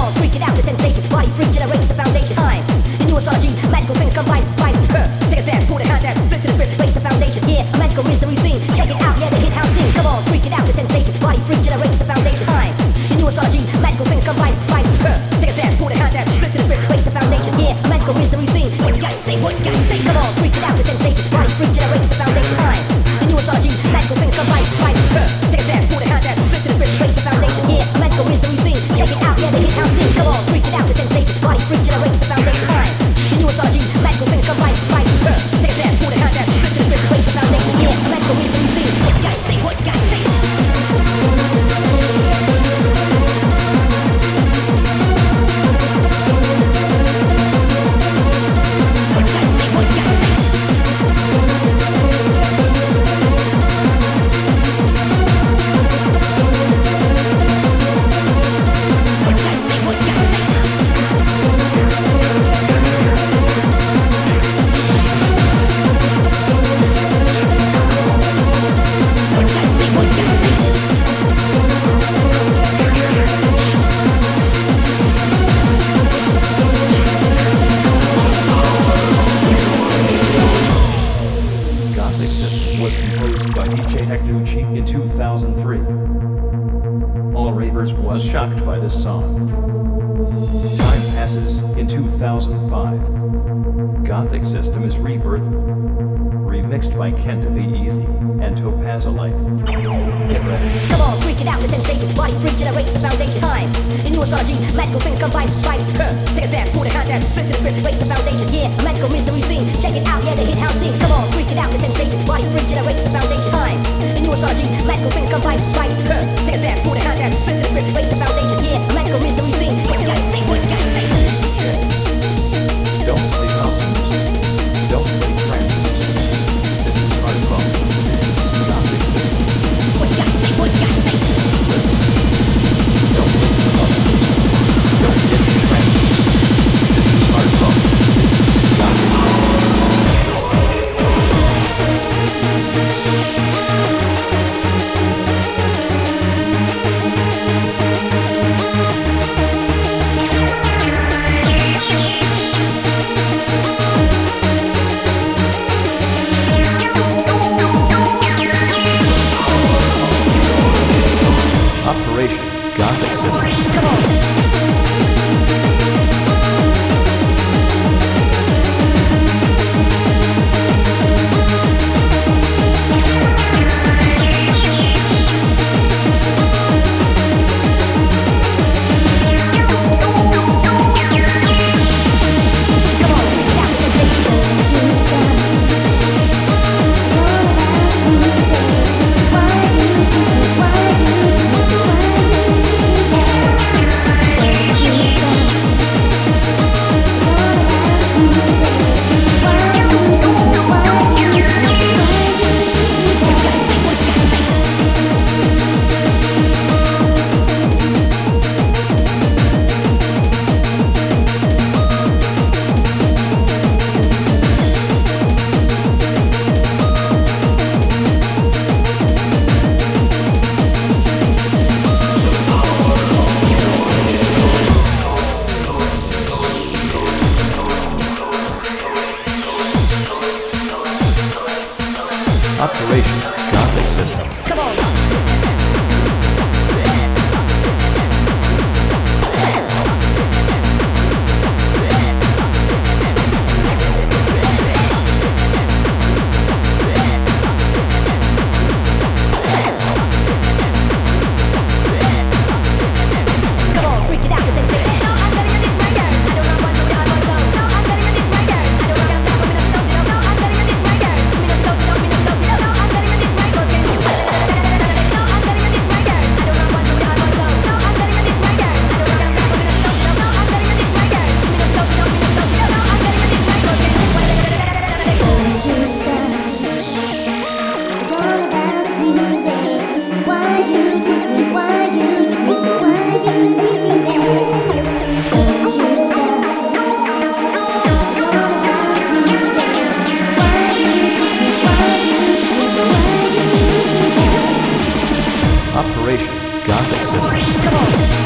on, freak it out, the sensation. Body freak generates the foundation. Time, the new astrology, magical things combine. Take a step, pull the concept, flip to the script, raise the foundation. Yeah, a magical mystery thing. Check it out, yeah, the hit house scene. Come on, freak it out, the sensation. Body freak generates the foundation. Time, the new astrology, magical things combine. Take a step, pull the concept, flip to the script, raise the foundation. Yeah, a magical mystery thing. What you gotta say, what you gotta say. Come on, freak it out, the sensation. Body freak generates the foundation. Time, the new astrology, magical things combine. Take a step, pull the concept, flip to the script, raise the foundation. Yeah, a magical mystery thing. Check it out, yeah, the hit house scene. Come on, freak it out, the sensation. Body freak generates the foundation. Time, the new astrology, magical things combine. Take a step, pull the concept, flip to the script, raise the foundation. Yeah, a magical mystery thing. What you gotta say, what you gotta say. Was composed by DJ Technucci in 2003. All ravers was shocked by this song. Time passes in 2005. Gothic System is Rebirth, remixed by Kent the Easy and Topazolite. Get ready. Come on, freak it out, the sensation. Body freak generates the foundation. Time, the new astrology, magical things combine. Take a step, pull the concept, flip to the script, raise the foundation. Yeah, a magical mystery thing. Check it out, yeah, the hit house scene. Come on, freak it out, the sensation. Body freak generates the foundation. Time, the new astrology, magical things combine. Take a step, pull the concept, flip to the script, raise the foundation. Yeah, a magical mystery thing. What you gotta say, what you gotta say. Don't play house music. Don't play trance music. This is hardcore. Gothic System. What you gotta say, what you gotta say. Don't listen to house music. Don't listen to trance music. This is hardcore. Gothic Operation Gothic System. Come on. Operation Gothic System. Come on. Operation Gothic System. Come on.